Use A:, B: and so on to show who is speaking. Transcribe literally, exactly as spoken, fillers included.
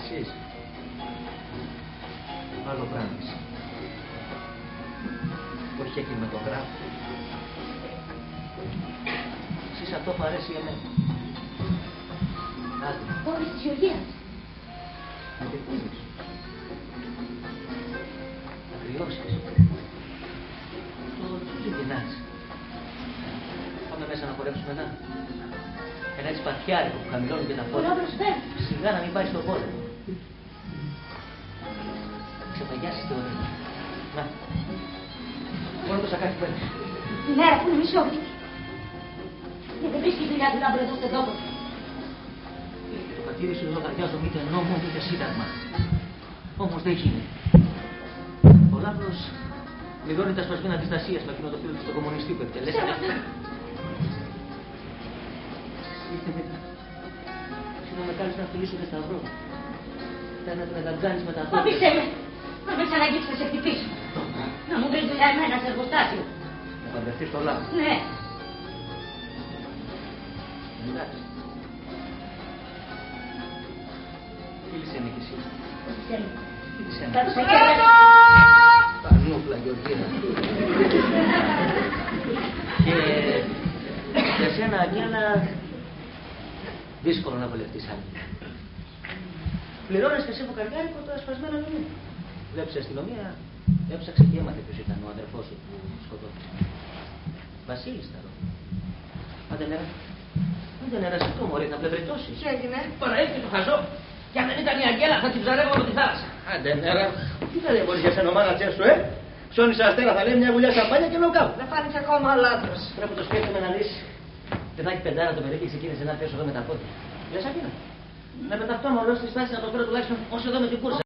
A: Εσείς. Άλλο πράγμα. Όχι κινηματογράφο. Εσείς αυτό μου αρέσει για μένα. Άντε.
B: Πόλης της Γεωργίας.
A: Να τη πίνεις. Να κρυώσεις. Το τσούζι πεινάς. Πάμε μέσα να χορέψουμε ένα. Ένα έτσι σπαθιάρικο που χαμηλώνει και τα φώτα. Σιγά να μην πάει στον πόλεμο. Ξεπαγιάσεις το ωραίο. Να. Μόνο το σακάκι παίρνεις.
B: Την μέρα που είναι μισόβρικη. Και δεν βρίσκει δουλειά του λάμπρου εδώ στον τόπο.
A: Το πατήρι σου λογαριάζω μήτε νόμο μήτε σύνταγμα. Όμως δεν γίνεται. Ο Λάμπρος πληρώνει τα σπασμένα αντιστασίας με εκείνο το φίλο του στον κομμουνιστή που εκτελέσανε. Ήρθε μετά. Εσύ να με κάνεις να φιλήσω και σταυρό. Κάνε να τον εγκαγκάνεις με τα δόντια.
B: Αφήστε με. Να με ξαναγγίξεις να σε χτυπήσω. Να μου βρεις δουλειά εμένα σε εργοστάσιο.
A: Να παντρευτείς το Λάμπρο.
B: Ναι.
A: Εντάξει. Φίλησε με κι εσύ.
B: Φίλησε με.
A: Φίλησε με.
B: Κάτω σε κέρδα.
A: Πανούφλα, Γεωργίνα. Και για σένα, Αγγέλα, δύσκολο να βολευτείς άλλη. Πληρώνεις και εσύ βουκαριάρικο το ασπασμένο νομί. Βλέπεις η αστυνομία, έψαξε και έμαθε ποιος ήταν ο αδερφός σου που σκοτώθηκε. Βασίλης τα ρω. Άντε νερά. Άντε νερά σε αυτό, μωρέ, θα πλευρετώσεις.
C: Τι έγινε?
A: Τώρα έρχεται το χαζό. Κι αν δεν ήταν η Αγγέλα θα την ψαρεύω από τη θάλασσα. Άντε νερά. Τι θα λέει μπορείς για σένα μάνα τσέσου, ε. Ψώνεις αστέρα θα λέει μια γουλιά σαμπάνια και νοκάου.
C: Δεν φάνηκε ακόμα ο Λάμπρος.
A: Πρέπει να το σκέφτομαι να λύσει. Δεν θα έχει πεντάρα το παιδί και ξεκίνησε να έρθει εδώ με τα πόδια. Λες Αγγέλα. Να πεταχτώ μωρό στη στάση να το φέρω τουλάχιστον όσο εδώ με την κούρσα.